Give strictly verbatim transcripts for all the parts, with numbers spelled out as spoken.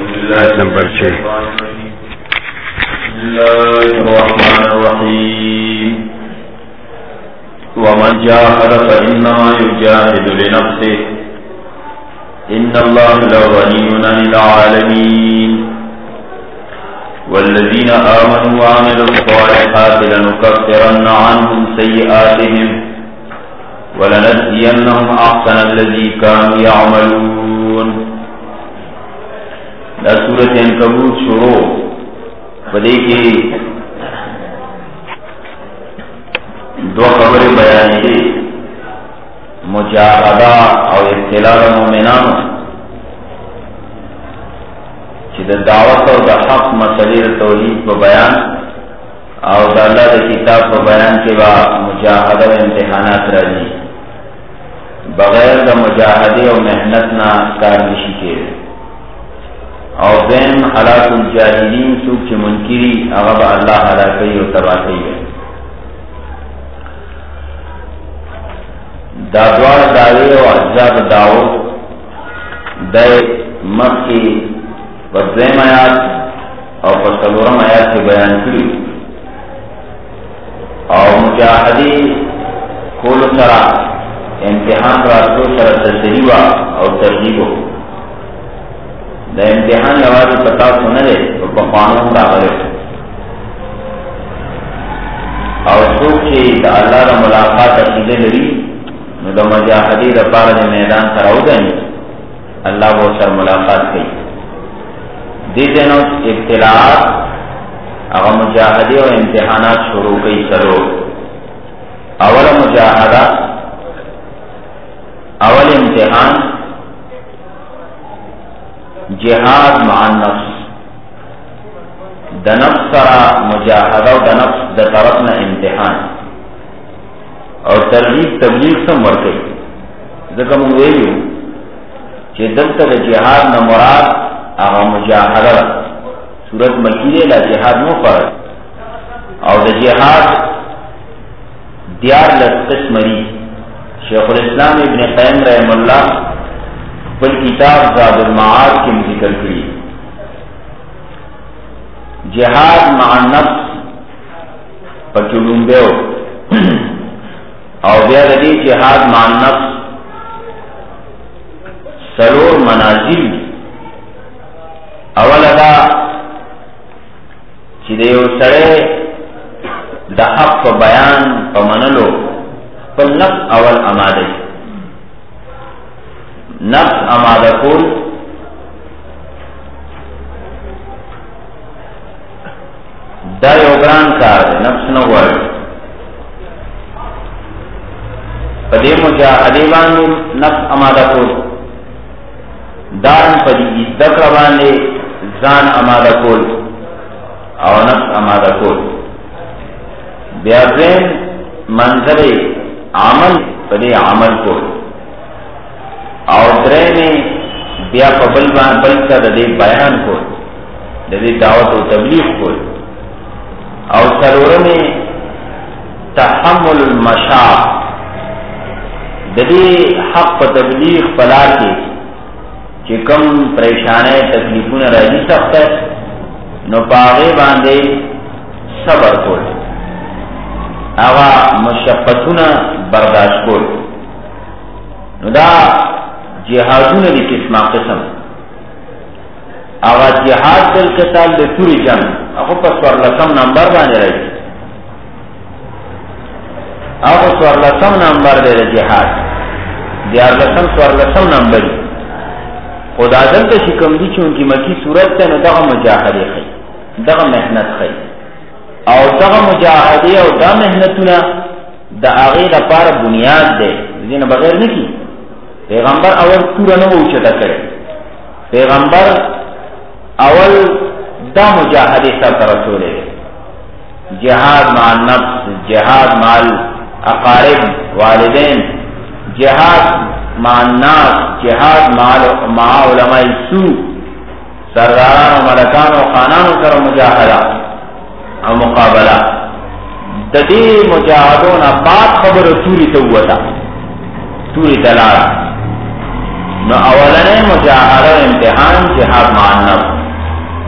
Number छः। वमन जाहद फइन्नमा युजाहिदु लिनफ्सिह इन्नल्लाह लगनिय्युन अनिल आलमीन वल्लज़ीना आमनू वअमिलुस्सालिहाति लनुकफ्फिरन्न अन्हुम सय्यिआतिहिम वलनज़्ज़ियन्नहुम अहसनल्लज़ी कानू यअमलून। दा सूरत अनकबूत शुरू बदे की दो खबरें बयान की, मुजाहदा और इब्तिला मोमिनानो कि दावत और हक मसले तौहीद को बयान और अल्लाह के किताब को बयान के बाद मुजाहदा इम्तिहानात राजी बगैर का मुजाहदे और मेहनत ना कार निशी के और बैन हलाकुल जाहिलीन सूख के मुनकिरी अगब अल्लाह हलाकई और तबाही है। दाद्वार दावे और अज्जाब दाओ दय मत की वज़्ज़म आयात और फसलोरम आयात के बयान की और मुजाहदी कोल सरा इम्तिहान रास्तों सरा तस्रीवा और तरजीबो द इम्तिहान लवाज पता सुने तो बकानों दावरे और सूख के अल्लाह का मुलाकात अकीदे लड़ी द मुजाहदी रपार मैदान सराउदनी अल्लाह वो सर मुलाकात की दी दिनों इब्तिलात अगर मुजाहदे और इम्तिहानात शुरू कई सरो अवल मुजाहदा अवल इम्तिहान जिहाद मान नफ्स दनफ्स सरा मुजाहदा दनफ्स द तरफ न इम्तिहान और तरजीब तबलीग से मर गई जगम वेलू कि दल तक जिहाद न मुराद आगा मुजाहदा सूरत मकीरे ला जिहाद नो पर और द जिहाद दियार लस्मरी शेखुल इस्लाम इब्न क़य्यिम रहमतुल्लाह बल किताब ज़ादुल मआद के जिक्र की जिहाद मअन नफ्स पचुलुम्बे और बेदी जिहाद मअन नफ्स सरोर मनाजिल अवल अदा चिदेव सड़े दहक प बयान प मनलो पर नफ्स अवल अमादे नफ्स अमादा कुल दा योगरान कार नफ्स न वर्ड पदे मुजाहदे बांधे नफ्स अमादा कुल दान पदी इज्जत रवाने जान अमादा कुल और नफ्स अमादा कुल ब्याजें मंजरे आमल पदे आमल को और द्रे में ब्या पबल बल का दे बयान को दे दावत और तबलीग को और सरोर में तहम्मुल मशाक़ दे हक प तबलीग फला के कि कम परेशाने तकलीफों न रही सकता है नो पागे बांधे सबर को आवा मुशक्क़तुना बर्दाश्त को नुदा जिहादुन दी किस्मा किस्म आवा जिहाद बिल क़िताल दे तुरी जंग अखो पर स्वरलसम नंबर बांधे रही अखो स्वरलसम नंबर दे रहे जिहाद दियार लसम स्वरलसम नंबर खुदा दल तो शिकम दी चूंकि मकी सूरत से न दगा मुजाहदे खई दगा मेहनत खई और दगा मुजाहदे और दा मेहनतुना द आगे द पार बुनियाद दे जिन बगैर नहीं की पैगंबर अवल पूरा न उचता करे पैगंबर अवल दा मुजाहदे सब रसूल जिहाद माल नफ्स जिहाद माल अकारिब वालिदैन जिहाद मान्नास जिहाद माल मा उलमाए सू सरदारान और मलकान और खानान कर मुजाहदा और मुकाबला ददी मुजाहदों न बात खबर तूरी तो हुआ था तूरी दलाला न अवलने मुजाहदा इम्तिहान जिहाद मान्नफ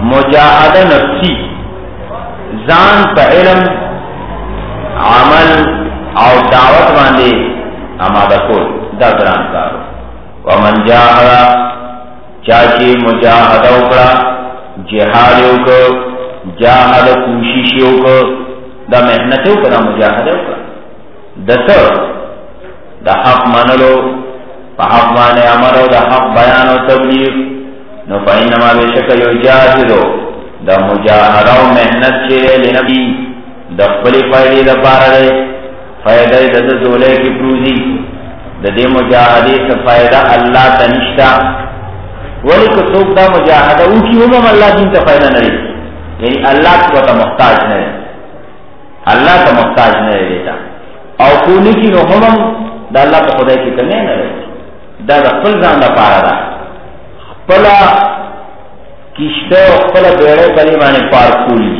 مجاهده نفسي ځان په علم عمل او دعوت باندې آماده کول دا ګران کار. ومن جاهد چاچی مجاهده وکړه جهاد وکړه جاهد کوشش وکړه دا مهنت وکړه مجاهده وکړه دته د حق منلو په حق باندې عمل او د حق بیان او تبلیغ نو فینما بشک یجاهدو د مجاهده او مهنت چې لنبی د خپل فائدې لپاره ده فائدې د زولې کې پروزي د دې مجاهدې څخه فائدہ الله ته نشتا ولی کو څوک دا مجاهده او کی هم الله دین ته فائدہ نه لري یعنی الله ته محتاج نه دی الله ته محتاج نه دی او کو نه کی نو هم د الله په خدای کې کنه نه لري دا د خپل ځان لپاره ده خپل کیشته او خپل بیړې بلی باندې پار کولی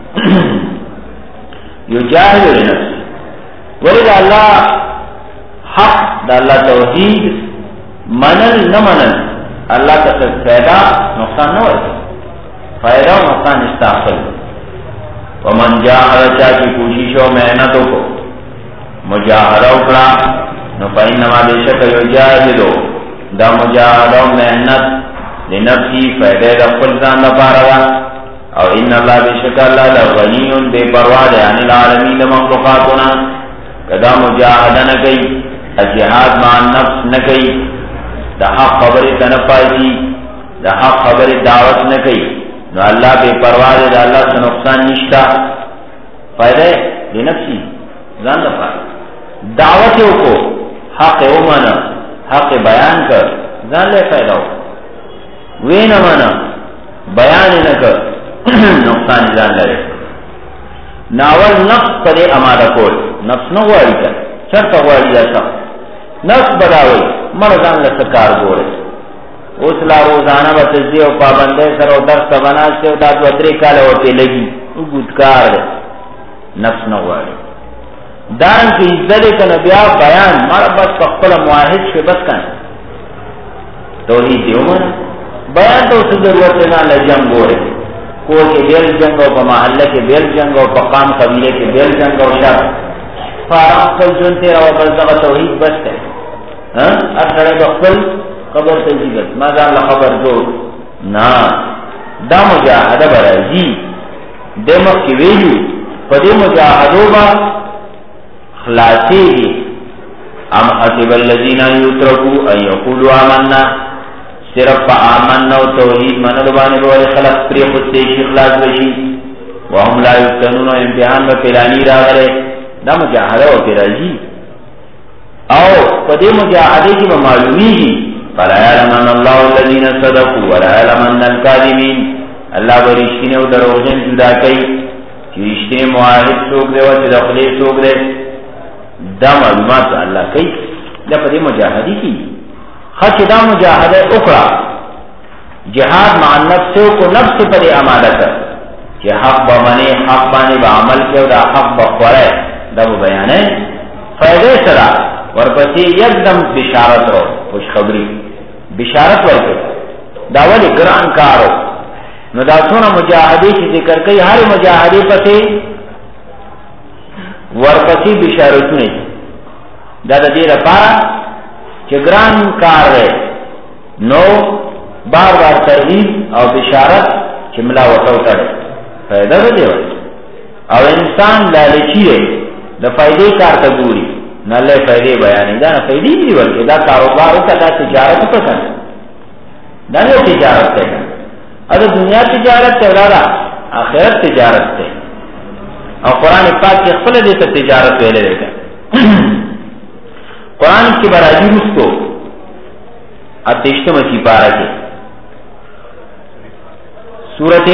یو جاهل لنفس ولید الله حق د الله توحید منل نه منل الله ته فائدہ نقصان نه ورته فائدہ او نقصان استعفل. ومن جاهد چا کی کوشش او محنت کو مجاهده وکړه نو فینما بشک یجاهدو دا مجاهده او محنت لنفسی فائدہ د خپل ځان لپاره او ان الله بشک الله لغنی بے پروا ده ان العالمین مخلوقاتنا کدا مجاهده نه کوي جهاد مع النفس نه کوي د حق خبره کنه پایي د حق خبره دعوت نه کوي نو الله بے پروا ده د الله څخه نقصان نشتا فائدہ لنفسی ځان لپاره دعوت کو حق ومنه حق بیان کر ځان له فائدہ وینا معنا بیان نه کر نقصان ځان لري. ناول نفس پر اماده کول نفس نو غواړي چرته غواړي تاسو نفس بداوي مرزان له کار ګوري اوس لا روزانه به تزي او پابندۍ سره درس بناسته او د دوه درې کال ورته لګي وګټکار نفس نو غواړي دان کې عزت کنه بیا بیان مړ بس خپل موحد شي بس کنه توحید دیومن بیان ته څه ضرورت نه لجم ګوري کو کې بیل جنگ او په محله کې بیل جنگ او په قام قبیله کې بیل جنگ او شر فارغ خپل جون ته او بس دغه توحید بس ده ها اخره د خپل خبر ته جیږي ما ځان له خبر جوړ نه دا مجاهده برازي دمو کې ویلو په دې مجاهدو با خلاصي ام حسب الذين يتركوا ان يقولوا آمنا صرف آمنا و توحید منلو بانے بولی خلق پری خود تیشی اخلاص بشی وهم لا یفتنون و امتحان و پلانی را غرے دا مجاہدہ و پیراجی او پدے مجاہدے کی معلومی گی فلا یعلمن اللہ الذین صدقوا ولا یعلمن الکاذبین اللہ برشتنے و دروغجن جدا کئی چی رشتنے معاہد سوک دے و چی دخلے سوک دے دا معلومات اللہ کئی دا پدے مجاہدی کی خچ دا مجاہدہ اکڑا جہاد مع النفس کو نفس پر آمادہ کر کہ حق بمنے حق بانے بعمل کے دا حق بخورے دا وہ بیان ہے فائدے سرا ورپسی یکدم بشارت رو خوشخبری بشارت ورکے دا ولی گران کارو نو دا سونا مجاہدی کی ذکر کئی ہر مجاہدی پسی ورپسی بشارت نہیں دا دا دیر پارا چگران کار ہے نو بار بار ترغیب او بشارت چملا وٹو تڑے فائدہ دے دے او انسان لالچی ہے دا فائدے کار تگوری نہ لے فائدے بیانی دا نہ فائدی دی ورکی دا کاروبار ہوتا دا تجارت پسند دا نہ تجارت تے اگر دنیا تجارت تے لالا آخرت تجارت تے او قرآن پاک کی خپل دیتا تجارت ویلے دیتا قرآن کی براجی اس کو اتشتم کی پارا کے سورت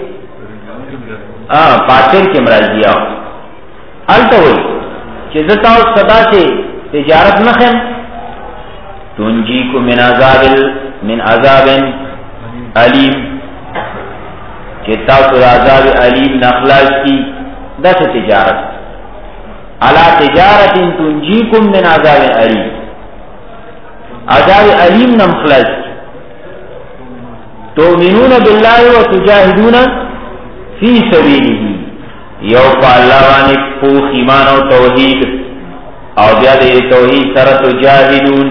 پاتر کے مراجی آؤ التا ہوئی چیزتا و صدا سے تجارت نخم تنجی کو من عذاب من عذاب علیم چیتا و عذاب علیم نخلاص کی دس تجارت علا تجارت تنجیکم من عذاب علیم عذاب علیم نم خلاص تؤمنون بالله وتجاهدون فی سبیله یو پا اللہ وانی پوخ ایمان و توحید او بیا دے توحید سر تجاہدون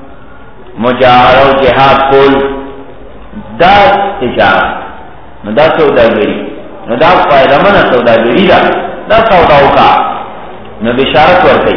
مجاہد و جہاد کول دا تجارت نو دا سوداگری نو دا فائدہ من سوداگری دا دا سوداو کا نو بشارت ورکی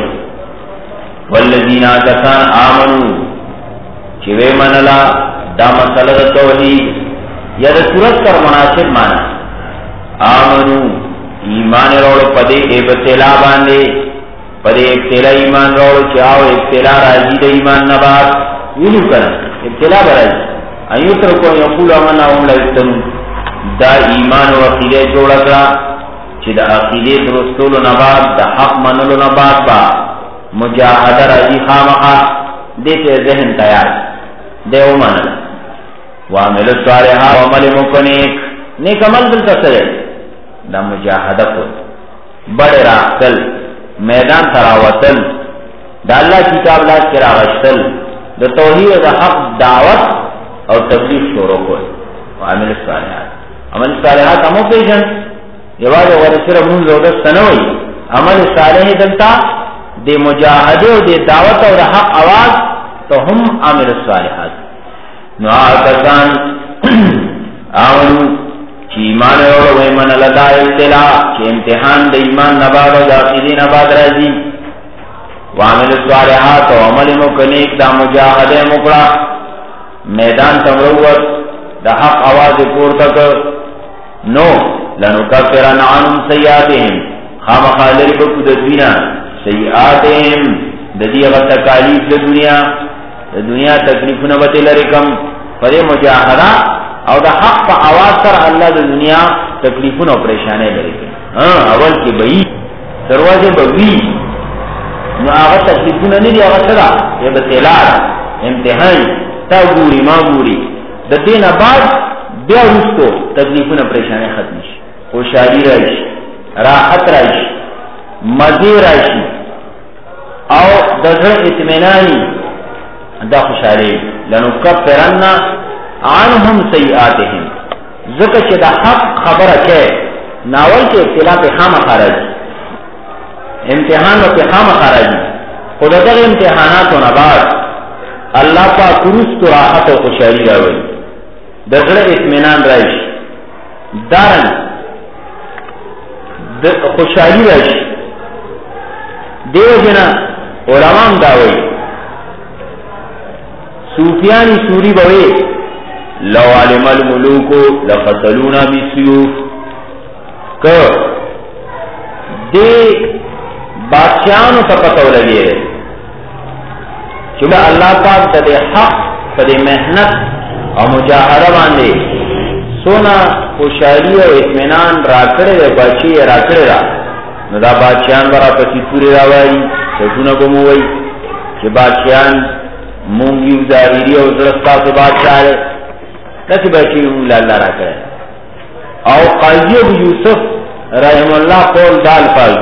والذین آتکان آمنو چوے منلا دا مسئلہ توحید یا دا صورت کر مناسب مانا آمنو ایمان روڑو پدے ابتلا باندے پدے ابتلا ایمان روڑو چاو ابتلا راضی دا ایمان نبات ویلو کرن ابتلا برائی ایوتر کو یقول امنا ام لگتن دا ایمان و عقیدے جوڑا کرا چی دا عقیدے درستولو نبات دا حق منلو نبات با مجاہدہ راضی خامقا دیتے ذہن تیار دے امانا وعمل الصالحات وعمل مکنیک نیک عمل دلتا سرے دا مجاہدہ کو بڑے راختل میدان تراوتل دا اللہ کتاب لاز کے راغشتل دا توحید دا حق دعوت اور تبلیغ شروع کو وعمل الصالحات عمل الصالحات ہمو پیجن یواز ورسر من زودست نوئی عمل صالح دلتا دے مجاہدے و دے دعوت اور حق آواز تو ہم عمل الصالحات نو آکسان آمنو چی ایمان روڑو ویمن لدا ابتلا چی امتحان دا ایمان نباد و دا عقیدی نباد رازی وعمل الصالحات و عمل مکنیک دا مجاہد مکڑا میدان تمروت دا حق آواز پور تک نو لنکفرن عنهم سیئاتهم خام خالر بکو ددوینا سیئاتهم دا دیغا تکالیف دا دنیا دا دنیا تکلیفون بطی لرکم فدے مجاہدہ او دا حق پا آواز سر اللہ دا دنیا تکلیفون و پریشانے لرکم ہاں اول کی بئی دروازے بگوی نو آغا تکلیفون نیدی آغا صدا یہ بطلال امتحان تا گوری ما گوری دا دین بعد بیا رسکو تکلیفون و پریشانے ختمش خوشحالی رائش راحت رائش مزی رائشی او دا ذر اتمنانی دا خوشحالی لنکفرن عنهم سیئاتهم ذکر چه دا حق خبر که ناول کے ابتلا پہ خام خارج امتحان پہ خام خارج خود در امتحانات و نبات اللہ پاک رست و راحت و خوشحالی راوی دغل اطمینان رائش دارن خوشحالی رائش دیو جنا علمام داوی صوفیانی سوری بوی لو علم الملوکو لقتلونا بسیوف کہ دے بادشاہانو تا پتو لگے رہے چلو اللہ پاک تا دے حق تا دے محنت اور مجاہدہ باندے سونا خوشحالی و اطمینان راکڑے دے بادشی راکڑے را ندا بادشاہان برا پسی پوری راوائی سوچونا گموئی کہ بادشاہان مونگی و ظاہری و درستا سے بادشاہ ہے نسی بچی اللہ اللہ را کرے او قاضی ابو یوسف رحم اللہ قول دال فاضی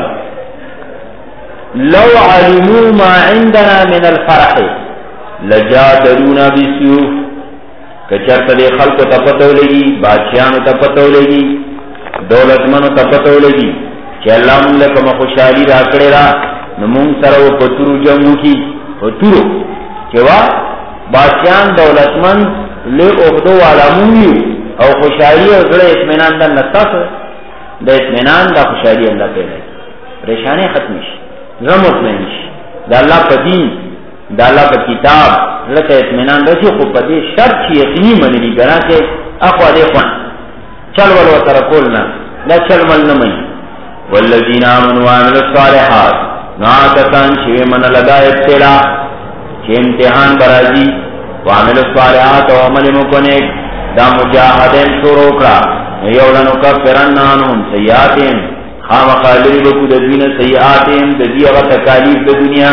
لو علموا ما عندنا من الفرح لجادلونا بسیوف کچرت دے خلق تپتو لگی بادشاہانو تپتو لگی دولتمنو تپتو لگی چی اللہ من لکم خوشحالی را کرے را نمون سرو پترو جمعو کی پترو چوا بادشاہان دولتمن لے اخدو والا مویو او خوشحالی او زڑے اتمنان دا نستاس دا اتمنان دا خوشحالی اللہ پیدا پریشانے ختمش غمت نمیش دا اللہ پا دین دا اللہ پا کتاب لکا اتمنان رسی خوب پا دے شرط چی یقینی منی لی گران کے اخوا دے خوان چل والو ترکولنا لا چل مل نمی والذین آمنوا عمل الصالحات ناکتان شوی من لگا ابتلا چی امتحان برازی وعمل الصالحات و عمل مکنیک دا مجاہدین شروع کرا یولنو کفرن عنهم سیئاتیم خام خالری بکو دا دوین سیئاتیم دا دی اغا تکالیف دا دنیا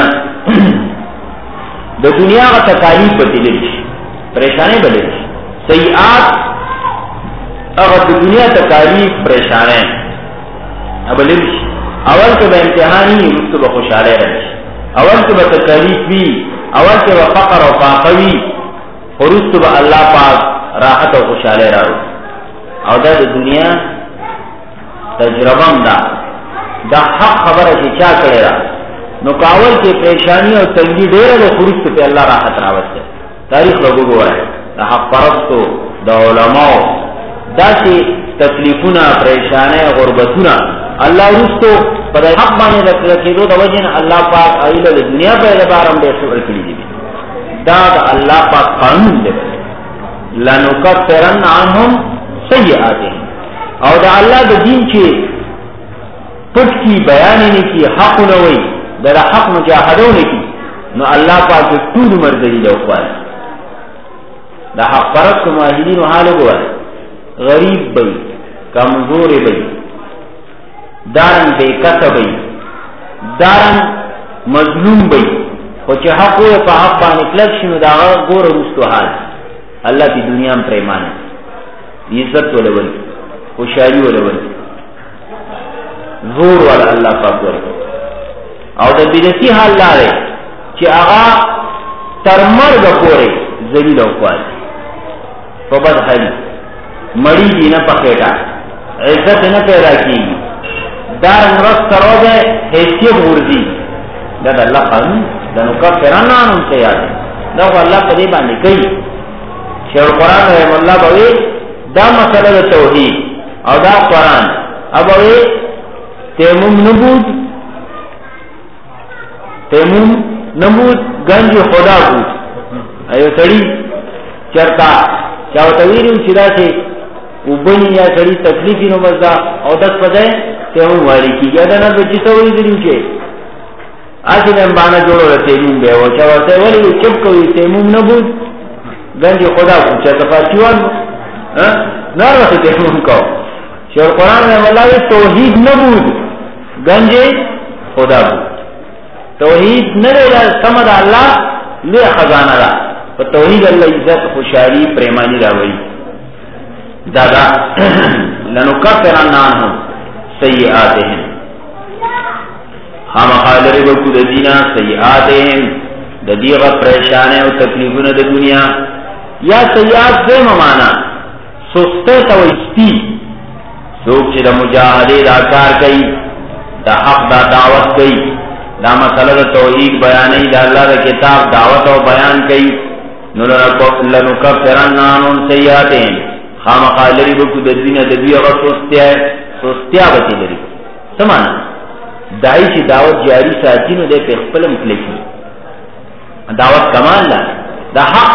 دا دنیا اغا تکالیف بتلش پریشانے بلش سیئات اغا دا دنیا تکالیف پریشانے بلش اول که با امتحانی رسو بخوشحالے رش اول که با تکالیف بھی اول که با فقر و فاقوی ورستو با اللہ پاک راحت او خوشاله راو او دا د دنیا تجربه دا دا حق خبره چې چا کړی را نو کاول کې پریشانی او تنګي ډېره د خروج ته الله راحت راوسته تاریخ وګورئ د حق پرستو د علماء داسې تکلیفونه پریشانه غربتونه الله رستو پر حق باندې د کېدو د وجه الله پاک ایله د دنیا په اعتبار هم به شکر کړی دي دا د الله پاک قانون دی لنکفرن عنهم سیئاتهم او دا الله د دین چې پټ کی بیان نه کی حق نه وي دا حق مجاهده نه کی نو الله پاک ټول مرګي له خپل دا حق پرست ماهرین حال وګورئ غریب بی کمزور بی دارن بے کس بی دارن مظلوم بی خو چه حق ہوئے پا حق بانی کلک شنو دا گور رستو حال اللہ تی دنیا میں پریمان عزت ولول خوشحالی ولول زور والا اللہ پاک ولول او دا بدسی حال لارے چه آغا تر مرگ پورے ذلیل او خوال پا بد حالی مڑی دی نہ پکیٹا عزت نہ پیدا کی دار نرس کرو دے حیثیت غرزی دا دا اللہ قانون دا نکا فرانہ انہوں سے یاد دا وہ اللہ قدی باندی کئی شیخ قرآن رحم اللہ بوئی دا مسئلہ دا توحید او دا قرآن اب بوئی تیمم نبود تیمم نبود گنج خدا بود ایو سڑی چرتا چاو تویریم چدا سے وبني یا سړي تکلیفي نو مزدا او داس پځه ته وایي کی یا دا نه چې څه وایي دي چې اته نن باندې جوړو راته نیم به او چا ورته وایي چپ کوي ته مون نه بود ګنجي خدا کو چې تفاصیل ها نه راته ته مون کو چې قرآن میں مولوی توحید نه بود ګنجي خدا بود توحید نه لري سمد الله له خزانه را په توحید الله عزت خوشحالي پریمانی راوي دادا لنکفرن عنهم سیئاتهم خام خالری بکو دا دینا سیئاتهم دا دیغا پریشانے و تکلیفون دا دنیا یا سیئات زیم مانا سستے توستی سوک چی دا مجاہدے دا کار کئی دا حق دا دعوت کئی دا مسئلہ دا توحید بیانی دا اللہ دا کتاب دعوت و بیان کئی لنکفرن عنهم سیئاتهم خام خالری بکو دا دینا دا دیغا سستیا سستیا بتی لری سمانا دائی چی دعوت جاری ساتینو دے پہ خپلم کلکی دعوت کمال لا دا حق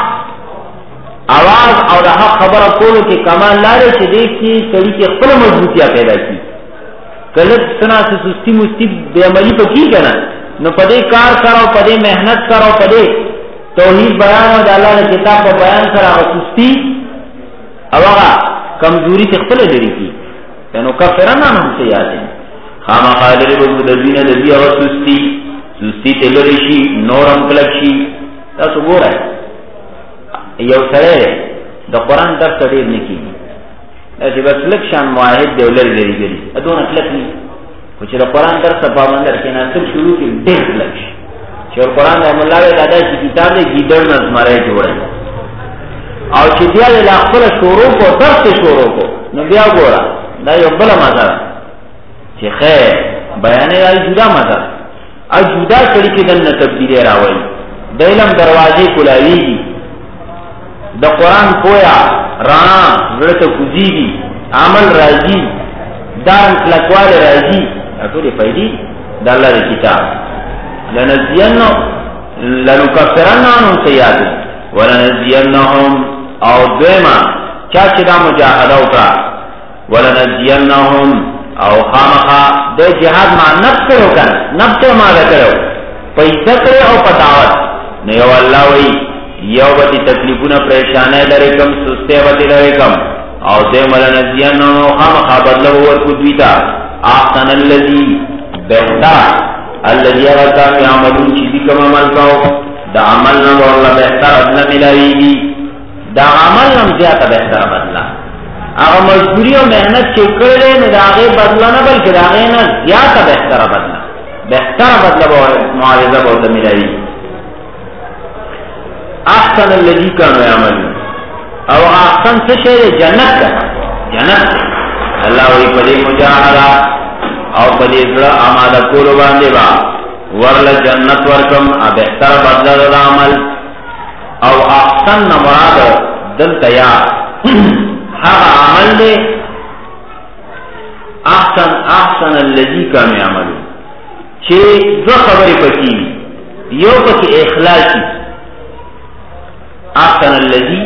آواز او دا حق خبر کولو کی کمال لارے چی دیکھ کی کبھی کی خپل مضبوطیا پیدا کی کلت سنا سے سستی مستی بے عملی پا کی کنا نو پدے کار کرو پدے محنت کرو پدے توحید بیان دا اللہ نے کتاب پا بیان کرا و سستی اوغا کمزوری سے خپل لری کی یعنی کفرنا ہم سے یاد ہیں خاما خالر بگو دزین دزی اغا سستی سستی تلرشی نورم کلکشی تاسو گو رہا ہے یو سرے رہے دا قرآن در سڑیر نکی ایسی بس لکشان معاہد دولر لری گری ادون اکلک نہیں کچھ دا قرآن در سپا مندر کے ناصر شروع کی دیر لکش چور قرآن رحم اللہ وی دادا چی کتاب دے گیدر نظمارے جوڑے او چی دیا دے لاخفل شورو کو درس شورو کو نو بیا گو رہا دا یو بلا مزار چی خیر بیانے آئی جدا مزار آئی جدا کڑی کی دن تبدیل راوئی دا علم دروازے کلاوی گی دا قرآن پویا رانا زرط کزیگی عمل راجی دارن کلکوال راجی اکولی فائدی دا اللہ دا کتاب لنزینو لنکفرن عنهم سیادو ولنزینهم او دویما چاچی دا مجاہدو کا ولنزینهم او خامخا دے جہاد ما نفس کرو کن نفس ماذا کرو پیسہ کرے او پتاوت نیو اللہ وی یو باتی تکلیفون پریشانے لرکم سستے باتی لرکم او دے ولنزینهم خامخا بدلو ورکو دویتا آخسن اللذی بہتر اللذی اغتا می عملون چیزی کم عمل کاؤ دا عمل نم واللہ بہتر ادنا ملاوی گی دا عمل نم زیادہ بہتر بدلا اگر مجبوری و محنت چکر لے نو دا آغی بدلا نا بلکہ دا آغی نا زیادہ بہتر بدلا بہتر بدلا معارضہ بہتا ملاوی احسن اللذی کانو عملون او احسن څه شی جنت ده جنت الله وی په دې مجاهده او په دې سره آماده کول باندې با ورله جنت ورکم ا بهتر بدل د عمل او احسن مراد دلته یا هغه عمل دی احسن احسن الذي كان يعمل چې دو خبرې پکې یو پکې اخلاصي احسن الذي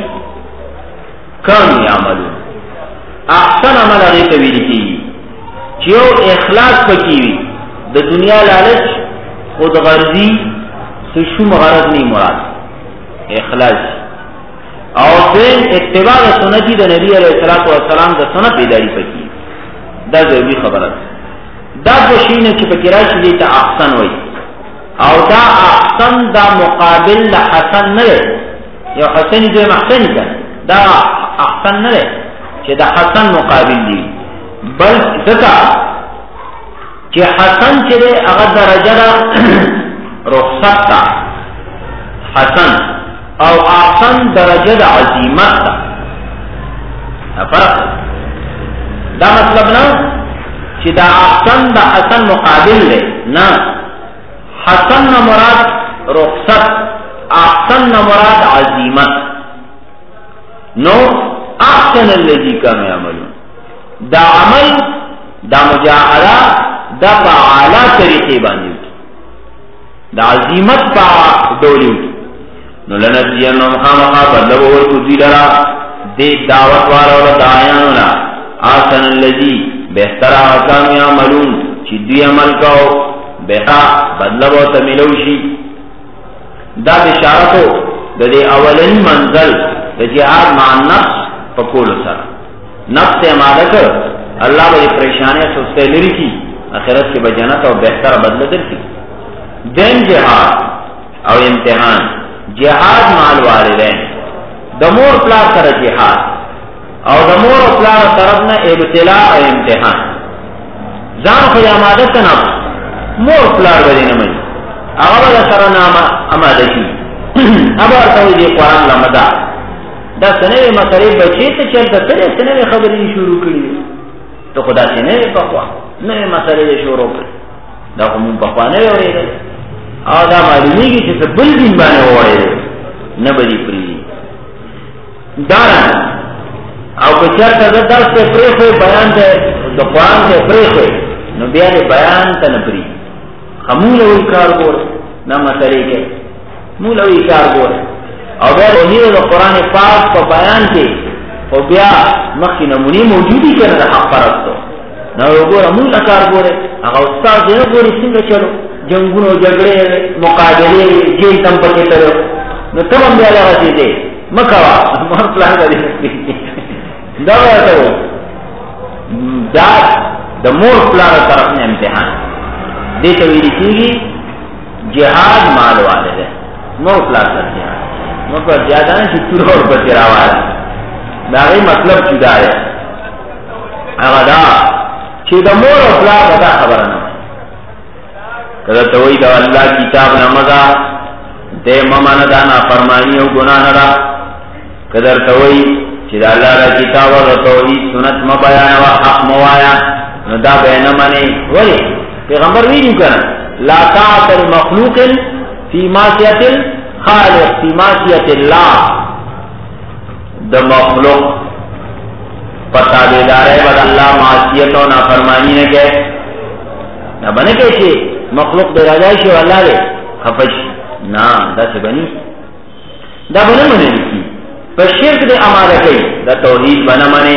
كان يعمل احسن عمل هغه ته ویل کیږي چې یو اخلاص پکې وي د دنیا لالچ خود غرضی څه شو غرض نه مراد اخلاص او دین اتباع سنت د نبی علیہ الصلوۃ والسلام د سنت پیداری پکې دا ضروري خبره دا د شینه چې پکې راشي دې ته احسن وای او دا احسن دا مقابل د حسن نه یو حسن دې محسن ده دا احسن نه چې دا حسن مقابل دی بل ځکه چې حسن چې هغه درجه ده رخصت ده حسن او احسن درجه د عظمت ده فرق دا مطلب نه چې دا احسن د حسن مقابل دی نه حسن نه مراد رخصت احسن نه مراد عظمت نو احسن الذي كانوا يعملون دا عمل دا مجاهده دا په اعلی طریقې باندې دا عظمت په ډول نو لنجینو مخامخا بدلو ورکو دی لرا دی دعوت وارو دعایانو لا آسن اللذی بہتر آکام یعملون چی دوی عمل کاؤ بہتا بدلو تملوشی دا بشارتو دا دی اولین منزل دا جہاد مع نفس پکولو سر نفس امادہ کر اللہ با دی پریشانی سستے لری کی اخرت کی بجنت او بہتر بدل در کی دین جہاد او امتحان جهاد مع الوالدین د مور پلار سره جهاد او د مور پلار طرفنا ابتلاء او امتحان ځان خو آماده کنه مور پلار باندې نه مې هغه له سره نامه آماده شي ابا ته دې قرآن لمدا دا سنوي مسلې بچی ته چلته سره سنوي خبرې شروع کړې ته خدا سنوي په خوا نه مسلې شروع کړې دا کوم په خوا نه وایي او دا معلومیږي چې بل دین باندې وایي نه بری پری دارا او که چرته د درس په پرې بیان ده د قرآن په پرې نو بیا دې بیان ته نه پری خمول وی کار ګور نه مسلې کې مول وی کار ګور او بیا د قرآن پاک په بیان کې او بیا مخکې نمونې موجودي کړه د حق پرستو نو وګوره مول کار ګور هغه استاد یې ګوري څنګه چلو جنگونو جګړې مقابله جیل تم پکې تر نو ته هم بیا راځي دې مکوا مور پلان دی دا ورته دا د مور پلان طرف نه امتحان دې ته ویل کېږي جهاد مال والده مور پلان سره نو په زیاده نه چې ټول اور په راوړل دا غي مطلب څه دی هغه دا چې د مور پلان دا خبره نه کله ته وی دا الله کتاب نه مزه دې ممانه دا نه فرمانی او ګناه نه را کله ته وی چې دا الله را کتاب او توحید سنت م بیان او حق موایا نو دا به نه معنی ولی پیغمبر ویلو کنه لا طاعت المخلوق فی معصیت الخالق فی معصیت الله د مخلوق پتا دې دارې بد الله معصیت او نافرمانی نه کوي نه باندې کوي مخلوق دې راځي شو الله دې خفش نه دا څه بني دا باندې منې کی په شرک دې اماده کوي دا توحید باندې منې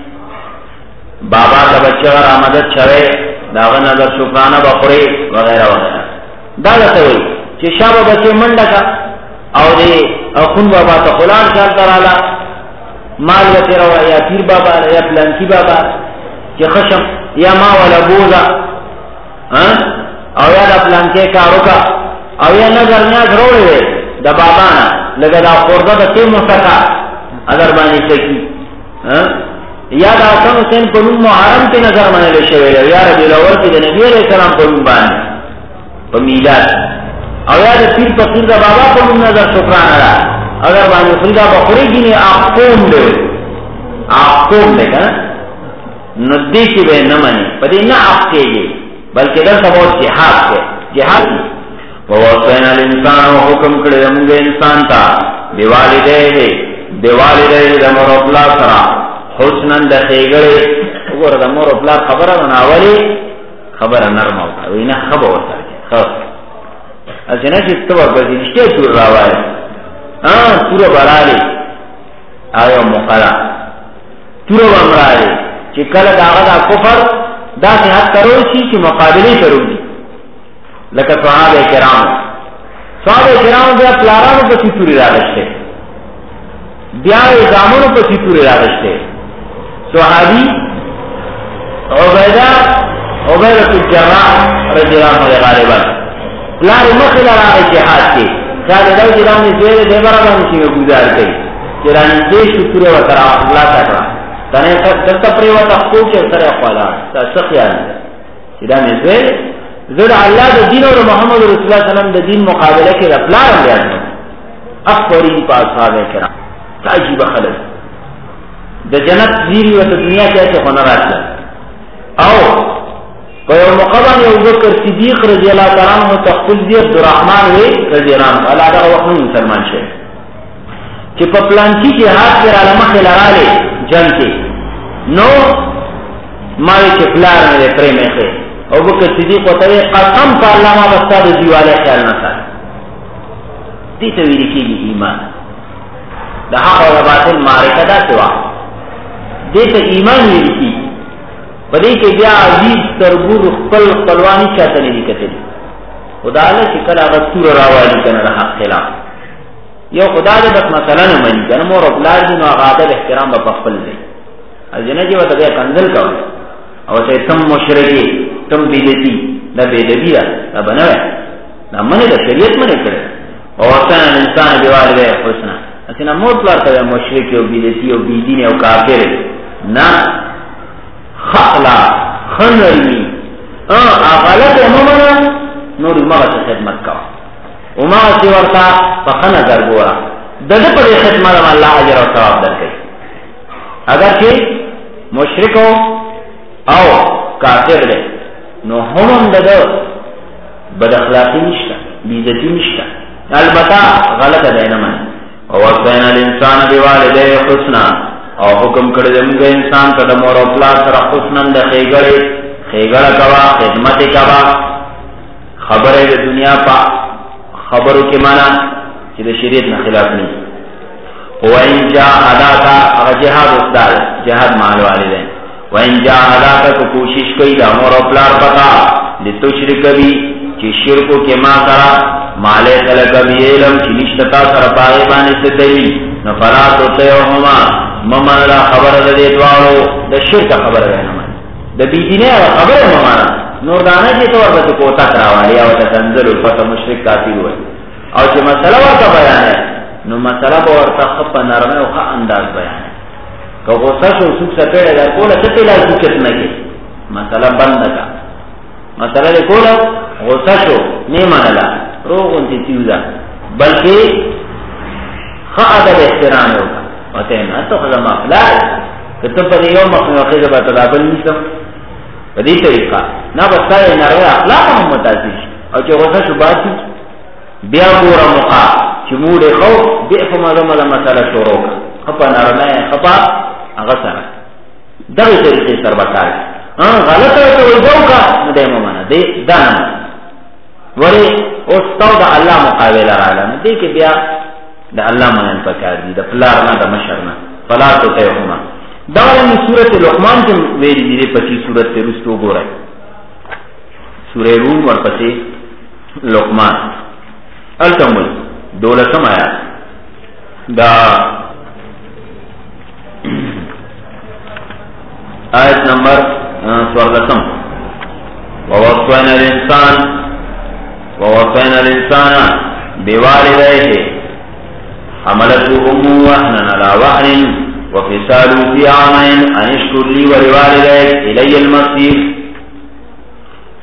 بابا کا بچہ اور آمدت چوے داغه نظر شکرانه بخوري وغیرہ وغیرہ دا ته وي چې شابه بچي منډه کا او دې اخون بابا ته خلان خیال کراله مال وته روا یا پیر بابا یا پلانکی بابا چې خشم یا ما ولا بوزا ها او یا د پلانکی کارو کا او یا نظر نه غروړې د بابا نه لګا دا خورده د ته مستقا اگر باندې سکی ها یا دا حسن حسین په نوم محرم کې نظر منل شوی دی یا ربی الاول کې د نبی علیہ السلام په نوم باندې په میلاد او یا د پیر فقیر د بابا په نوم نظر شکرانه را اگر باندې خلدا بخوري گینی آپ قوم دے آپ قوم دے کنا نو دې کې به نه مانی پدې نه آپ کېږي بلکې دا سبب جهاد ہے جهاد ووصينا الانسان حکم کړی موږ انسان ته دیوالدې دیوالدې د مور او پلار سره حسنن د خېګړې وګوره د مور او پلار خبره نه اولي خبره نرمه او وینا خبره وته خو اجنه چې تو ورته نشته ټول راوای ها سوره براله آیو مقلا سوره امراله چې کله داغه د کفر دا نه ترو شي چې مقابله کوي لکه صحابه کرام صحابه کرام بیا پلارانو په سیتوري راغشته بیا زامنو په سیتوري راغشته صحابي عبیدہ عبیدہ الجراح رضی الله عنه غالبا پلار مخله راغی جهاد کې چاله دا جرامي زیر دې برابر شي گزار کړي چرانی دې سیتوري وکړه الله تعالی تنه څه پریو تاسو چې سره خپل تاسو خیال چې دا نه زه زړه الله د دین او محمد رسول الله صلی الله علیه وسلم د دین مقابله کې رپلار بیان افورین په اصحاب کرام عجیب خلک د جنت زیری او د دنیا کې څه هنر راځي او په یو مقام یو ذکر صدیق رضی الله تعالی عنہ تخفل دی عبدالرحمن وی رضی الله عنه الله دا وخت مسلمان شه چې په پلان کې جهاد پر علامه خلاله جنگ کې نو ما یې پلان نه پرېمه ښه او بکر صدیق وتوی قسم په الله ما بستاد دیواله خیال نه سات دې ته ویل کېږي ایمان د حق او باطل معرکه دا سوا دې ته ایمان ویل کېږي په دې کې بیا عزیز تربور خپل خپلوانی چاته نه لیکل خدای له چې کله هغه تور راوالي کنه د حق خلاف یو خدای دې بس مثلا نه مانی کنه مور او بلار دي نو هغه د احترام په خپل دی الجنه چې وته بیا کنزل کوي او ته تم مشرکی تم بیدتی دا بیدتی دا بنوه دا منی دا شریعت منی کرده او اصلا انسان بیوالده حسنا اصلا موت لارتا مشرکی و بیدتی و بیدین و کافر نا خخلا خنرمی غلط امامنا نور اماغا سے خدمت کوا اماغا سی ورطا فخنا درگورا دده پر خدمت اللہ عجر و ثواب در کئی اگر چی مشرکو او کافر دے نو هم دغه بد اخلاقی نشته بیزتی نشته البته غلطه ده نه مانی او وصینا الانسان بوالديه حسنا او حکم کړی د موږ انسان ته د مور او پلار سره حسنا د خېګړې خېګړه کوا خدمت کوا خبره د دنیا په خبرو کې معنا چې د شریعت نه خلاف نه او ان جاء اداتا او جهاد استاد جهاد مال والدین وان جاهداک کو کوشش کوي دا مور او پلار پتا لتشرک بی چې شرکو کې ما سره مالې کله کبي علم چې نشتا سره پای باندې ستې نه فرات ته هما مما لا خبره دې دوالو د شرک خبره نه مانی د دې دینه خبره نه مانا نور دانه چې تو ورته کوتا کراوالي او ته تنزل په مشرک کافر وای او چې مسله ورته بیان نو مسله به ورته خپ نرمه او ښه انداز بیان که غصه شو سوک سپیڑه در کولا چطی لال سوکت نکی مسئلہ بند کا مسئلہ در کولا غصه شو نیمانلا روغن تی تیوزا بلکہ خواہ عدد احترام ہوگا وطینا تو خزم افلائی که تب پر یوم مخمی وقید با تدابل نیسم و دی طریقہ نا بستای نروی اخلاق هم متاسیش او چه غصه شو باسی بیا بورا مقا چه مود خوف بیعف مدمال مسئلہ شروع کا خپا نرمه خپا هغه سره دغه طریقې سره وکړ ها غلطه ته وځو کا نو دایمه معنا دی دا وری او ستو د الله مقابله رااله نو دې کې بیا د الله منن پکار دي د پلار نه د مشر نه فلا تو ته هما دا ولې سورته لقمان کې ویلي دي په چې سورته رستو ګورای سورې روم ورپسې لقمان التمل دولسم آیات دا آیت نمبر سوالسم ووصينا الانسان ووصينا الانسان بوالديه حملته امه وهنا على وهن وفصاله في عامين ان اشكر لي ولوالديك الي المصير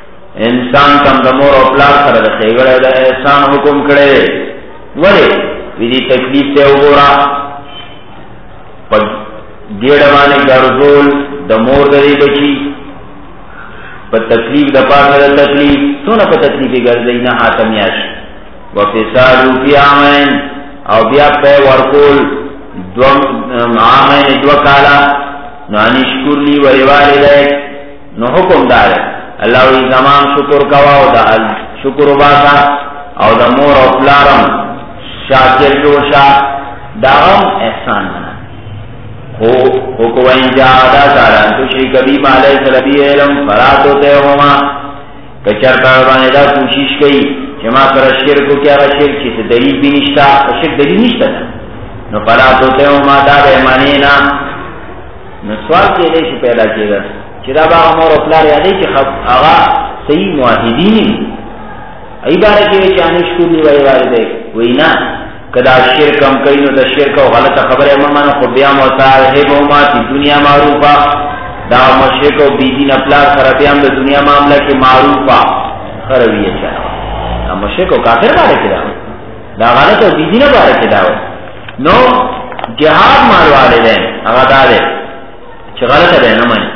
انسان تم د مور او پلار سره د خېګړې د احسان حکم کړي ولی ویدی تکلیف تے وګورا په ګډه باندې ګرځول د مور دې بچي په تکلیف د پاره د تکلیف څونه په تکلیف ګرځي نه حاتمیاش وفصالو فی عامین او بیا په ورکول دو عامین دو کالا نو انشکر لی ولی والدیک نو حکم دار الله وی زمان شکر کوا او دا شکر وباسا او د مور او پلارم شاکر جوشا داغم احسان منا ہو ہو کو وین جادا سارا تو شریک بی مالے سلبی علم فرات ہوتے ہوما کچرتا باندې دا کوشش کړي چې ما سره شرک کیا را شرک چې دلیل بھی نشتا شرک دلیل نشتا نو فرات ہوتے ہوما دا به معنی نه نو سوال کې دې شي پیدا کېږي چې دا به امر او پلار یادې چې هغه صحیح موحدین ای بار کې چې انشکر دی وای والدې وینا کدا شرک هم کوي نو د شرک او غلطه خبره ممن خو بیا مصالحه به ما په دنیا معروفه دا مشرک او بيدین خپل سره بیا د دنیا معاملې کې معروفه خرویه چا دا مشرک او کافر باندې کړه دا غلط او بيدین باندې کړه نو جهاد مال والدین هغه داله چې غلطه ده نه مانی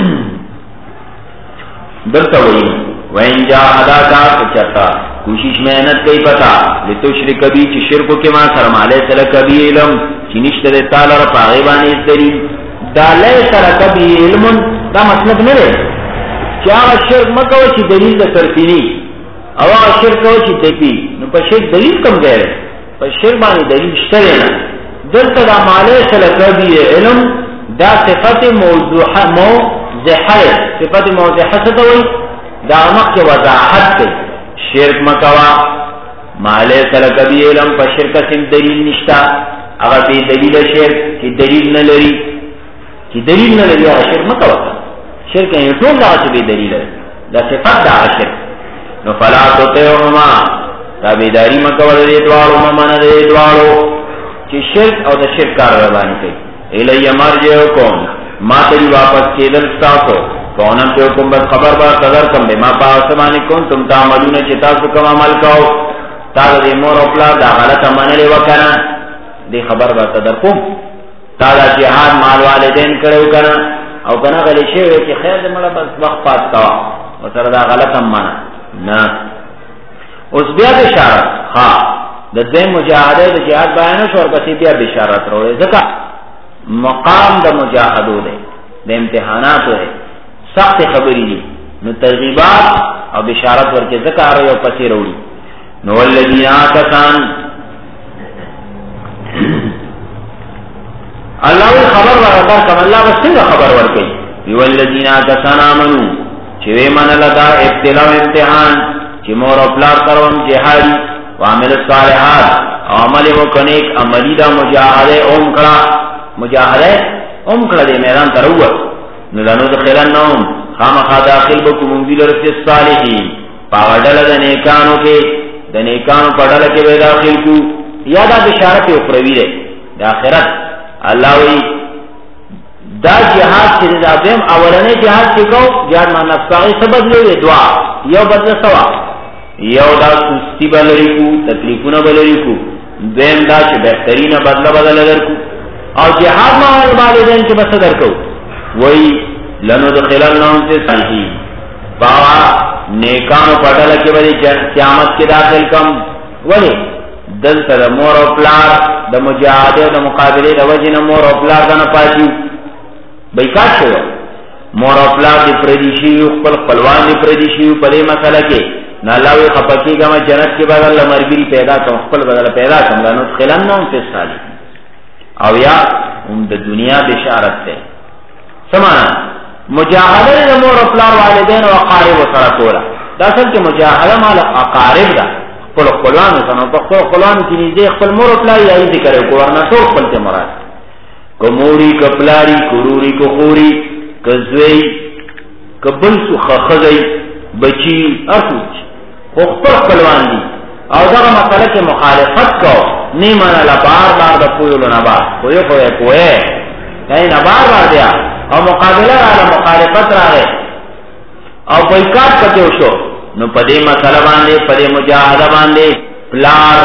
دلته وایي وین جا ادا کا چتا کوشش محنت کئی پتا لتو شرک کبھی چی شرکو کے ماں سرمالے سر کبھی علم چی نشت دے تالا را پاغیبانی اس دلیل دالے سر کبھی علم دا مطلب نرے چی آغا شرک مکو چی دلیل دا سرفینی او آغا شرکو چی دپی نو پا شرک دلیل کم گئے پا شرک بانی دلیل شترینا دلتا دا مالے سر کبھی علم دا صفت موضوح موضحہ صفت موضحہ ستوئی دا مخ کے وضاحت تے شرک مکوا مالے سره کبھی علم په شرک سم دلیل نشتا هغه به دلیل شرک چې دلیل نه لري چې دلیل نه لري هغه شرک مکوا شرک یې ټول دا چې به دلیل دا صفات دا شرک نو فلا تطيعهما تابعداري مکوا دې دوالو ممنه دې دوالو چې شرک او د شرک کار روان کوي الی مرجعکم ما ته واپس کېدل تاسو کونم پہ حکم بس خبر بار قدر کم بے ما پاسمانی کن تم تعملون چتا سو کم عمل کاؤ تا دا دی مور اپلا دا غلط منلے وکنا دی خبر بار قدر کم تا دا جہاد مال والدین کرے وکنا او کنا غلی شیوے کی خیر دی ملا بس وقت پاس کوا و سر دا غلط منا نا اس بیا بشارت خواہ دا دویم مجاہدے دا جہاد بیانش اور بسی بیا بشارت روڑے ذکا مقام دا مجاہدو دے دا امتحاناتو دے سخت خبری دی نو ترغیبات او بشارت ورکے ذکر او پسی روڑی نو والذین آتسان اللہ وی خبر ورکا کم اللہ بسنگ خبر ورکی والذین آتسان آمنو چوے من لگا ابتلاو امتحان چی مور اپلار کروم جہاری وعمل الصالحات او عمل وکنیک عملی دا مجاہدے اوم کرا مجاہدے اوم کرا دے میدان تروت نلانو دخلنهم خامخا داخل بکو منزل رسی الصالحین پاگڑل دا نیکانو کے دا نیکانو پڑھل کے بے داخل کو یادا بشارت اخروی دے دا آخرت اللہ وی دا جہاد سے دا دیم اولنے جہاد چکو جہاد مان نفساقی سبب لے دعا یو بدل سوا یو دا سستی بلری کو تکلیفون بلری کو دیم دا چھ بہترین بدل بدل در کو اور جہاد مان والدین چھ بصدر کو وہی لنو دخلنهم سے صحیح باوا نیکانو پڑھل کے بڑی قیامت کے داخل کم ولی دل تر مور او پلار د مجاہدے د مقابلے د وجن مور او پلار دنا پاتیو بیکار شو مور او پلار دی پردیشی خپل خپلوان دی پردیشی په دې مسله کې نه لاوي خپکی گما جنت کے بدل مرګری پیدا کم خپل بدل پیدا کم لنو دخلنهم سے صالح او یا هم د دنیا بشارت ہے سمانا مجاہدہ دا مور اپلار والدین و اقارب و سرکولا دا اصل کے مجاہدہ مال اقارب دا خپل خپلوانو سنو پا خپل خپلوانو کی نیزے خپل مور اپلار یای ذکر کو ورنہ تو خپل تے مراد کموری کپلاری کروری کخوری کزوی کبلسو خخزی بچی ارسوچ خپل خپلوان دی او دا مسئلہ کے مخالفت کو نیمانا لبار بار دا پویلو نبار پویو پویو پویو یعنی نبار بار دیا او مقابلہ رالا مخالفت راگے او بایکاٹ کتیو شو نو پدے مسئلہ باندے پدے مجاہدہ باندے پلار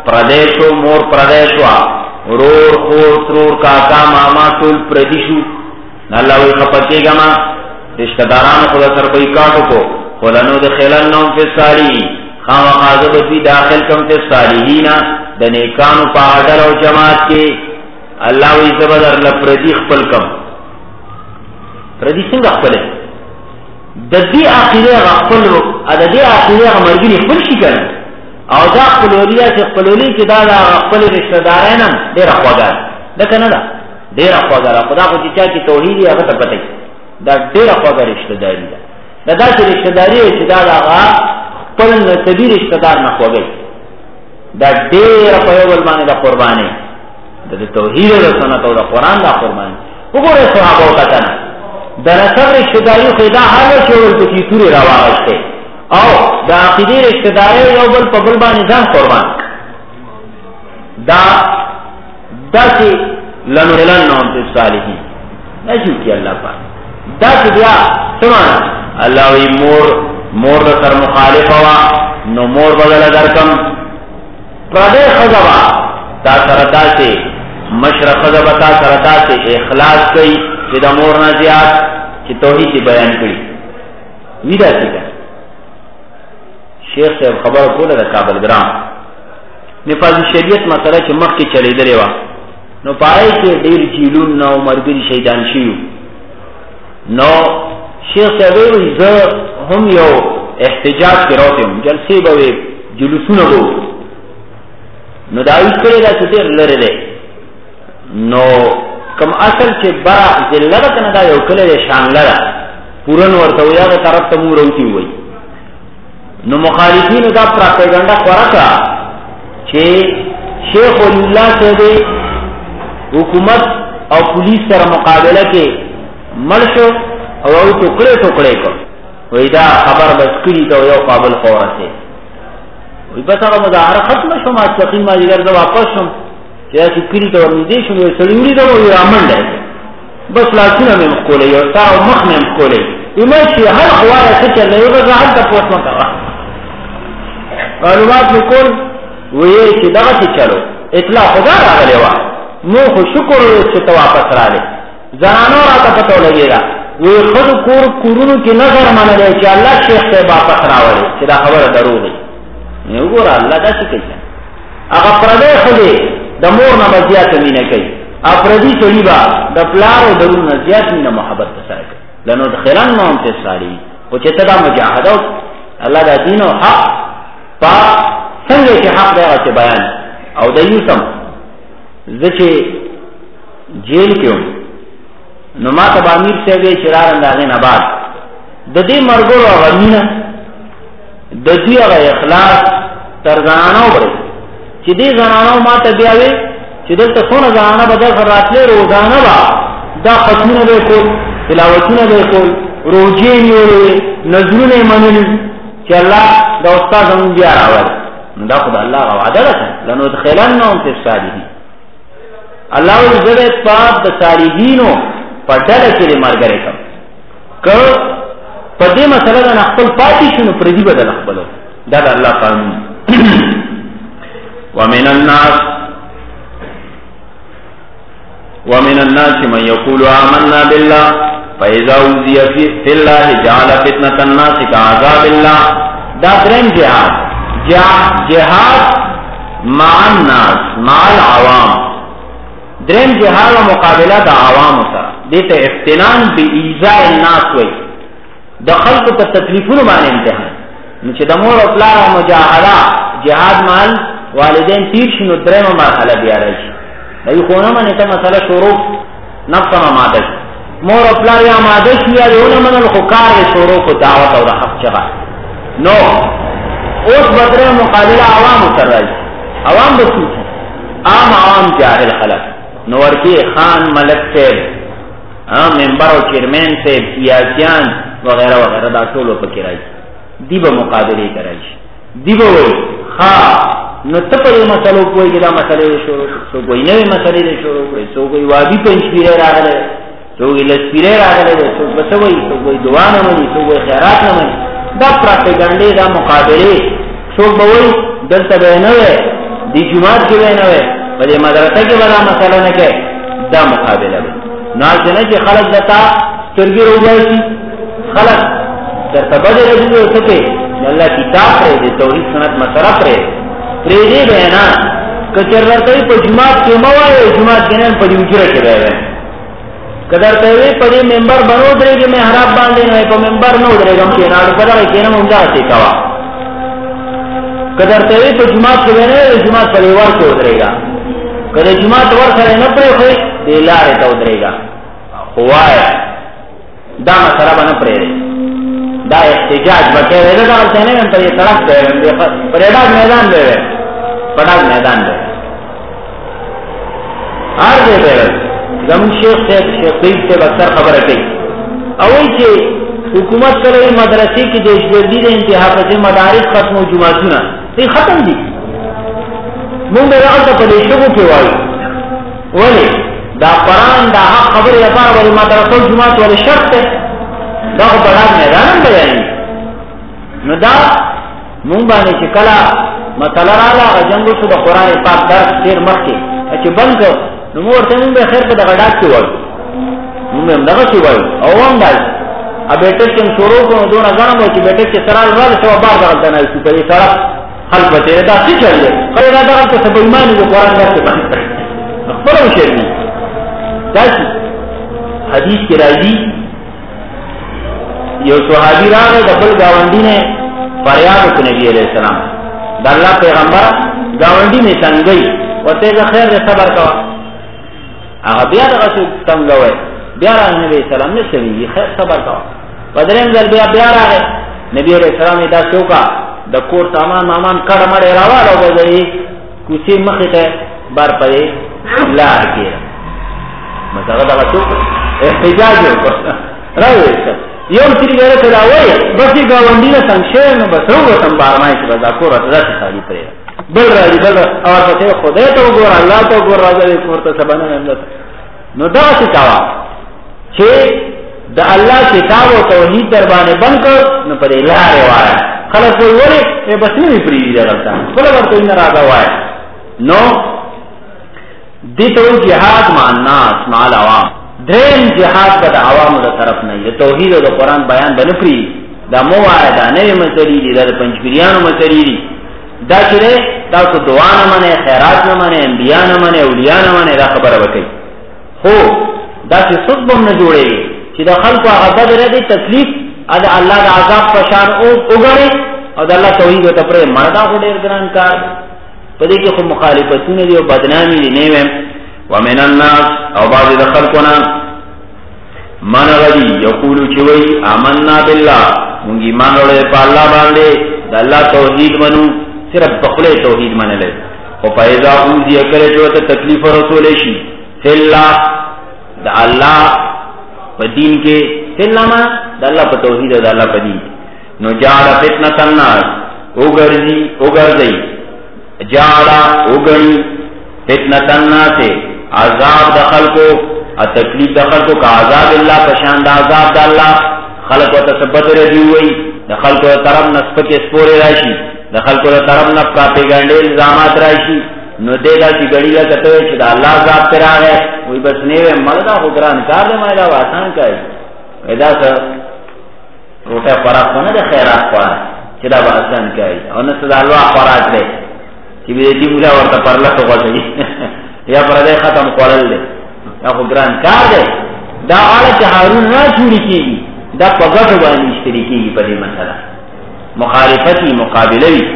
پردیشو مور پردیشوا رور خور ترور کاکا ماما ټول پردیشو الله وی خپکه گما رشتہ داران خدا سر کوئی کاټو کو خلنو د خلن نو په ساری خام حاضر فی داخل کم ته صالحین د نیکانو په اډر او جماعت کې الله وی زبر لپردی خپل کم پردی څنګه خپل د دې اخیره خپل د دې اخیره مرګنی خپل شي کړي او دا خپلولیا چې خپلولي چې دا خپل رشتہ دارانه ډېر خواږه ده کنه دا ډېر خواږه خدا خو چې چا کې توحید یې هغه ته پته دا ډېر خواږه رشتہ داری ده دا داسې رشتہ داری چې دا هغه خپل نسبی رشتہ دار نه خواږي دا ډېر په یو بل باندې د قرباني د توحید او سنت او د قران د قرباني وګوره صحابه وکړه د نسب رشتہ داری خو دا حال چې ول په کیتوري راوځي او دا عقیده رشتہ داری یو بل په بل باندې ځان قربان دا داسې لنولن نوم ته صالحین نشو کی الله پاک دا چې بیا سمانا الله وی مور مور د سر مخالف وا نو مور بدل درکم پردې خزوا دا سرتا سے مشرق خزوا تا سرتا سے اخلاص کوي چې د مور نه زیات چې توحید بیان کړي ویدا څنګه شیخ صاحب خبر کوله د کابل ګرام نفاذ شریعت مسله چې مخ کې چلی درې وا نو پای کې ډیر جیلون نو مرګري شیطان شیو نو شیخ صاحب وی زه هم یو احتجاج کراوم جلسې به جلوسونه وو نو دا یې کړی دا چې ډیر لره ده نو کوم اصل چې با ذلت کنه دا یو کله شان لره پورن ورته یو طرف ته مو وروتي وای نو مخالفین دا پروپاګاندا خوراکا چې شیخ الله صاحب حکومت او پولیس سره مقابله کې مرشو او او ټوکړې ټوکړې کو وای دا خبر بس کړی ته یو قابل خورته وای په هغه مظاهره ختم شو ما تقین ما دیګر دا واپس شم چې چې کړی ته ورنږدې شو یو سړی دا وای رامنډه بس لاسونه مې مخولې یو تا مخ مې مخولې یمه چې هر خواره څه نه یو ځان ته پوښتنه مکوا معلومات وکول وای چې دا څه چلو اطلاع خدا راغلی و نو خو شکر چې ته واپس راغلی زنانو راته پته لګیږي وی خود کور کورونو کې نظر منل چې الله شیخ ته واپس راوړي چې دا خبره دروغ ده نو ګور الله دا څه کوي هغه پردې خدي د مور نه بزیات مینه کوي افردی چلی با د پلار او درون زیات مینه محبت سره کوي لنو دخلن نوم ته ساری او چې تدا مجاهده الله دا دین او حق پا څنګه چې حق دی بیان او د یوسم ځکه جیل کې نو ما ته امیر صاحب شرار اندازې نه بعد د دې مرګو او غمینه د دې هغه اخلاص تر ځانانو وره چې دې ځانانو ما ته بیاوي چې دلته څونه ځانانه بدل راتلې روزانه وا دا ختمونه به کول تلاوتونه به کول روزي نیولې نظرونه منل چې الله دا استاد هم بیا راوړي دا خدای الله وعده ده لنو دخلنهم فی الصالحین الله عزت پاک د صالحینو په ډله کې مرګره کوم که په دې مسله نه خپل پاتې شنو پردي بدل خپل دا د الله قانون ومن الناس ومن الناس من يقول آمنا بالله فإذا أوذي في الله جعل فتنة الناس كعذاب الله دا درم جهاد جهاد مع الناس مع العوام درم جهاد و مقابله د عوام سره دته افتنان به ایذاء الناس وای د خلق ته تکلیفونه باندې امتحان نو چې د مور او پلار مجاهده جهاد مال والدین تیر شنو درمه مرحله بیا راځي دای خو نه باندې ته مسله شروع نفس ما ماده مور او پلار یا ماده شي یا ونه منل خو کار شروع کو دعوت او حق چغا نو اوس بدره مقابله عوام سره راځي عوام به څه عام عوام جاهل خلق نو ورکی خان ملک سے ممبر او چیرمن سے سیاسیان وغیرہ وغیرہ دا ټول پکې راځي دی به مقابله کوي دی به ها نو ته په مسلو کوی دا مسلې شروع سو کوئی نه مسلې شروع کوي سو کوئی وادي په شپیره راغله سو ویل سپیره راغله سو بسوي سو کوئی دعا نه مني سو کوئی خیرات نه مني دا پروپاګاندا دا مقابله سو به وي دلته به نه دی جماعت کې نه وي په دې مدرسه کې ولا مسله نه کوي دا مقابله وي نه چې خلک دتا سترګې روځي خلک درته بدل دي او څه الله کتاب پرې دي توحید سنت مسله پرې پرې دي نه کچرته په جماعت کې موایي جماعت کې نه په دې وجره کې راوي کدر ته وی په دې منبر بنو درېږي محراب باندې نه په منبر نو درېږم چې نه په دغه کې نه مونږه څه کوا کدر ته وی په جماعت کې نه جماعت په ور کې درېږي کله جماعت ور سره نه پرې خو دې لارې ته درېږي هواي دا مسله باندې پرې دا احتجاج وکړي دا څنګه نه په دې سړک دی په ډاډ میدان دی په ډاډ میدان دی هر دې دی زمون شیخ صاحب شیخ طیب سے اکثر خبره کوي او چې حکومت کړي مدرسې کې د اجباري د انتها په مدارس ختمو جمعهونه دې ختم دي موږ راځو په دې شګو کې وایو ولی دا قرآن دا حق خبره لپاره ول مدرسو جمعات ول شرط دا په بڑا میدان بیان نو دا موږ باندې چې کلا مثلا رااله جنگو شو د قرآن پاک درس ډیر مخکې چې بند نو ورته موږ به خیر په دغه ډاک کې وایو موږ هم دغه څه وایو او هم دای ا بیٹک کې شروع کوو دونه غنم چې بیٹک کې سرال راځي چې بار غلطه نه شي په دې سره حل پته دا څه چلې کله دا دغه څه په ایمان د قرآن درس باندې خبره وشي داسي حدیث کې راځي یو صحابي راغی د بل گاونډي نه فریاد وکړ نبی عليه السلام د الله پیغمبر گاونډي نه څنګه وته خیر دې صبر کا هغه بیا دغه څنګه وای بیا نبی سلام نه شوی خیر صبر کا بدرین ځل بیا بیا راغی نبی عليه السلام دا شوکا د کور سامان مامان کړه مړ راوړو وځي کوڅه مخه ته بار پې لار کې مطلب دا څه احتجاج راوي یو چې ګره کړه وای بس گاونډي نه څنګه نو بس وروته بارمای چې دا کور راځي خالي پرې بل راځي بل او ته خدای ته وګور الله ته وګور راځي ورته سبانه نه نو دا څه کاوه چې د الله کتاب او توحید در باندې بند کړ نو پرې لارې وای خلک وای وره بس نه پرې دی راځه بل ورته نه راځه وای نو دته جهاد مع الناس مع العوام دریم جهاد د عوامو د طرف نه د توحید او د قران بیان بنفري دا مو وای دا نه مسلې دي د پنځګریانو مسلې دي دا چې تاسو دعا نه منه خیرات نه منه انبیا نه منه اولیاء نه منه دا خبره وکړي هو دا چې صدبم نه جوړېږي چې د خلکو هغه بدر دي تکلیف د الله د عذاب په شان او وګړي او د الله توحید ته پرې مردا خو ډېر ګران کار په دې کې خو مخالفتونه دي او بدنامي دي نه ویم ومن الناس او بعض د خلقنا من غدي یقول چې وای آمنا بالله مونږ ایمان لرو په الله باندې د الله توحید منو صرف بخله توحید منل او پیدا اوږي کړي چې ته تکلیف رسول شي الله د الله په دین کې سلامه د الله په توحید او د الله په دین نو جعل فتنه الناس وګرځي وګرځي جعل وګړي فتنه الناس عذاب د خلقو ا تکلیف د خلقو کا عذاب الله پشان د عذاب د الله خلق او تثبت رضی وي د خلقو طرف نسبت سپور راشي د خلقو طرف نه پراپګاندا الزامات راشي نو دې دا چې غړي لا کته چې د الله عذاب پر راغی وي بس نه مړدا خو ګران کار دی مې دا آسان کوي ادا څه روټه پراخ نه د خیرات پاره چې دا آسان کوي او نه صدا الله خراج دی چې دې مولا ورته پرله کوي یا پر دې ختم کولل دي دا خو ګران کار دی دا حالت هارون نه جوړی کیږي دا په ګټو باندې اشتراکي په دې مسله مخالفتي مقابله وي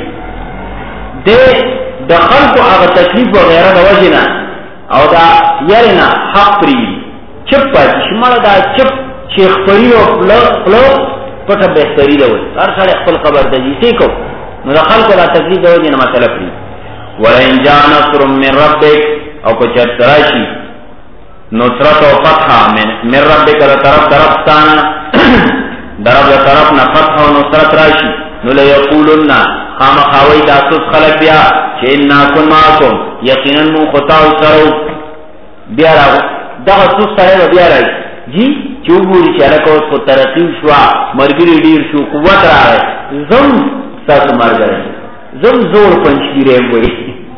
د د خلکو هغه تکلیف وغیرہ د وجنه او دا یارنا حق پری چپ پات شمال دا چپ شیخ پری او پلو پټه بهتري دی هر څړ خپل خبر دی چې کو نو د خلکو دا تکلیف د وجنه مسله پری ولئن جاء نصر من ربک او کو چرشی نصرت و فتح من من ربک له طرف طرفستان درب له طرف نه فتح او نصرت راشي نو له یقولن خام خوي تاسو خلق بیا چې ان کن معكم یقینا مو خطا او سرو بیا راو دغه څه سره بیا راځي جی چوبوري چې الکو په ترقی شو مرګري ډیر شو قوت راغی زم تاسو مرګره زم زور پنځیره وای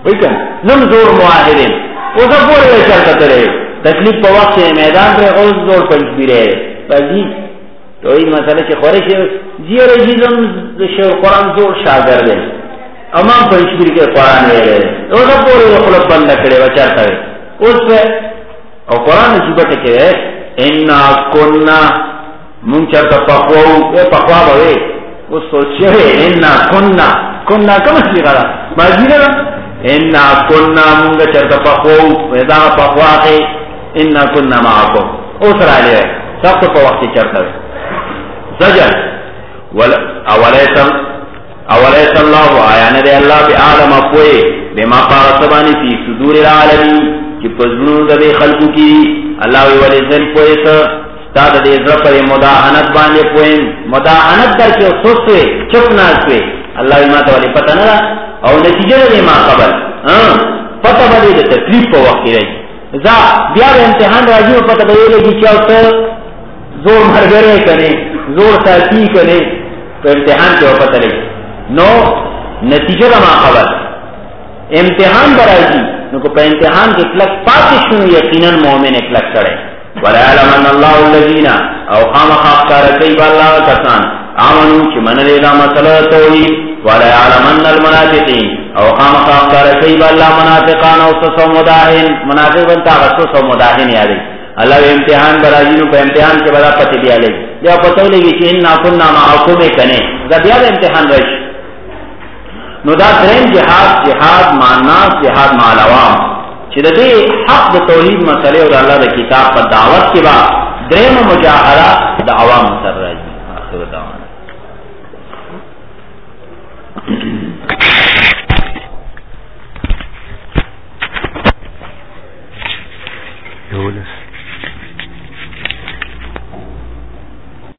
وای کنه نم زور موحدین او زه پورې چرته ترې تکلیف په وخت میدان پر اوس زور پنځبیره پدې توحید مسله چې خوري شي زیره جزم د شو قرآن زور شاګرد دی امام پنځبیره کې قرآن ویل او زه پورې خپل بند کړي و چرته اوس او قرآن چې بټه کې ان كنا مون چرته پخو او پخوا به اوس سوچې ان كنا كنا کوم څه غلا ماجیره ان كنا مونږ چرته پخو ودا پخواخه ان كنا معكم اوس را لې تاسو په وخت چرته زجر ول اولیتم اولیت الله آیا نه دی الله به عالم کوی بما قاسبانی فی صدور العالمین چې پزړو د خلقو کې الله وی ولې ځل کوی څه ستاد دې زپر مداهنت باندې کوی مداهنت درکې سوسوي چپ ناشوي الله ما ته ولې پته نه او نتیجه دې ما قبل ها پته باندې د تکلیف په وخت کې ځا بیا امتحان راځي او پته به لګي چې اوس زور مرګره کوي زور ساتي کوي په امتحان کې پته لګي نو نتیجه ما قبل امتحان برایي نو کو په امتحان کې کلک پاتې شنو یقینا مؤمن کلک کړي ولا علمن الله الذين او خامخ اختار کوي الله کسان امنو چې منلې دا مسله توحید ولا علمن المنافقين او خامخ اختار کوي الله منافقان او څو مداهن منافقون تا څو مداهن یادي الله امتحان برایي نو په امتحان کې بڑا پته دی علي بیا پته لګي چې ان كنا معكم کنه دا بیا امتحان راشي نو دا درین جهاد جهاد معنا جهاد مع العوام چې د دې حق د توحید مسله او د الله د کتاب په دعوت کې با دریم مجاهره د عوام سره راځي اخر دعوانا